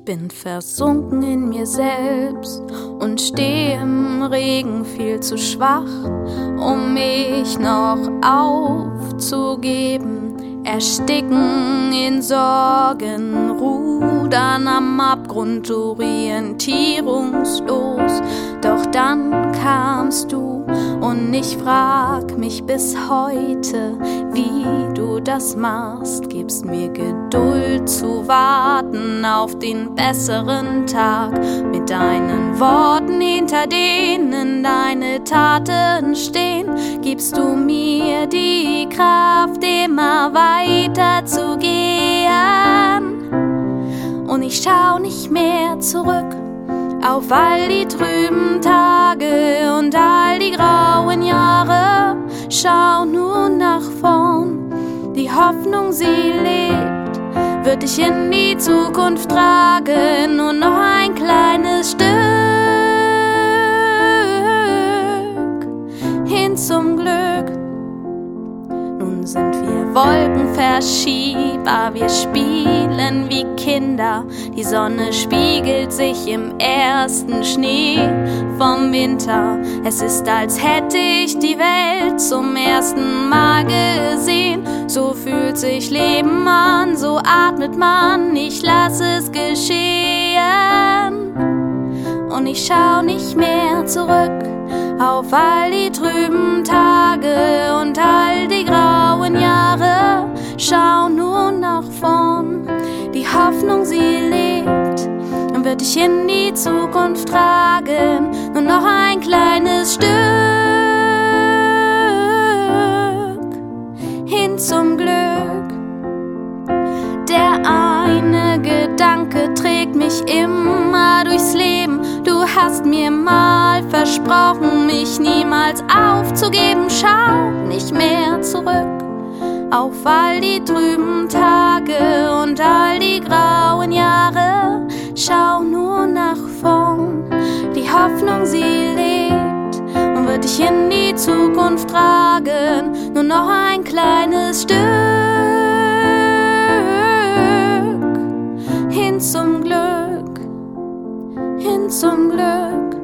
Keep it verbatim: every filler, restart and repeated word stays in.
Ich bin versunken in mir selbst und stehe im Regen viel zu schwach, um mich noch aufzugeben. Ersticken in Sorgen, rudern am Abgrund, orientierungslos. Doch dann kamst du und ich frag mich bis heute, wie du das machst. Gibst mir Geduld zu warten auf den besseren Tag, mit deinen Worten, hinter denen deine Taten stehen. Gibst du mir die Kraft, immer weiter zu gehen. Und ich schau nicht mehr zurück auf all die trüben Tage und all die grauen Jahre. Schau nur nach vorn, die Hoffnung, sie lebt, wird dich in die Zukunft tragen. Nur noch ein kleines Stück hin zum Glück. Nun sind wir Wolkenverschieber, wir spielen wie Kinder. Die Sonne spiegelt sich im ersten Schnee vom Winter. Es ist, als hätte ich die Welt zum ersten Mal gesehen. So fühlt sich Leben an, so atmet man, ich lass es geschehen. Und ich schau nicht mehr zurück auf all die trüben Tage und all die grauen Jahre. Schau nur nach vorn, die Hoffnung, sie lebt und wird dich in die Zukunft tragen. Nur noch ein kleines Stück hin zum Glück. Der eine Gedanke trägt mich immer durchs Leben. Du hast mir mal versprochen, mich niemals aufzugeben. Schau nicht mehr zurück auf all die trüben Tage und all die grauen Jahre. Schau nur nach vorn, die Hoffnung, sie lebt und wird dich in die Zukunft tragen. Nur noch ein kleines Stück hin zum Glück, hin zum Glück.